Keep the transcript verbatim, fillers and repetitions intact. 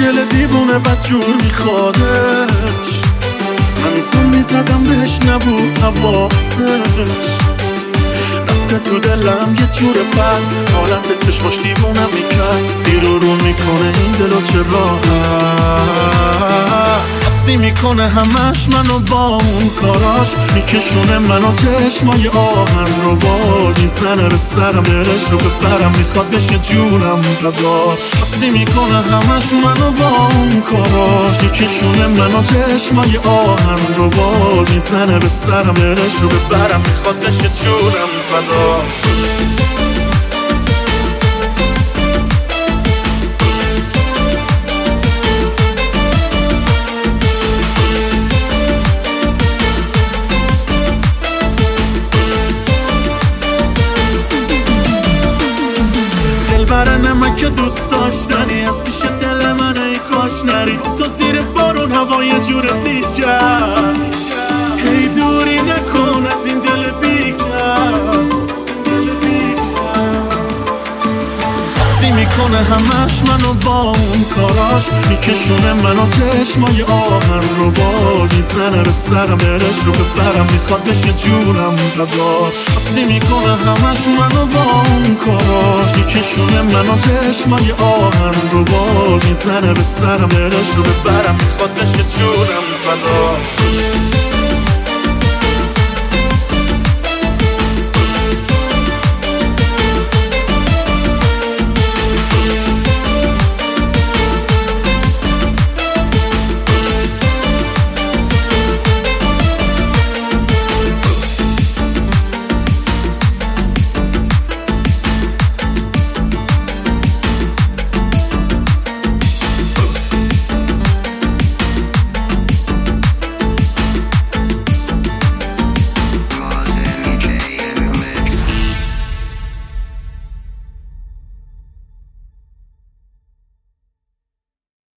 دل دیوونه بدجور میخوادش، من زون میزدم بهش نبود حواسش. رفته تو دلم یه جور بد، حالت چشماش دیوونم میکرد. زیر و رو میکنه این دلو چه راحت، حسی میکنه همش منو با اون کاراش. میکشونه منو چشمای آهن رو باد، میزنه به سرم دلش رو ببرم، میخواد بشه جونم فداش. حسی میکنه همش منو با اون کاراش، میکشونه منو چشمای آهن رو باد، میزنه به سرم دلش رو ببرم، میخواد بشه جونم فداش. برنه من که دوست داشتنی از پیش دل من، ای کاش نری تو زیر بارون هوا یه جور دیگه. هی دوری نکن از این دل بیکس، حسی میکنه همش منو با اون کاراش، میکشونه منو چشمای آهن رو باد، میزنه به سرم دلش رو ببرم، میخواد بشه جونم فداش. حسی میکنه همش منو با اون کاراش، میکشونه منو چشمای آهن رو باد، میزنه به سرم دلش رو ببرم، میخواد بشه جونم فداش.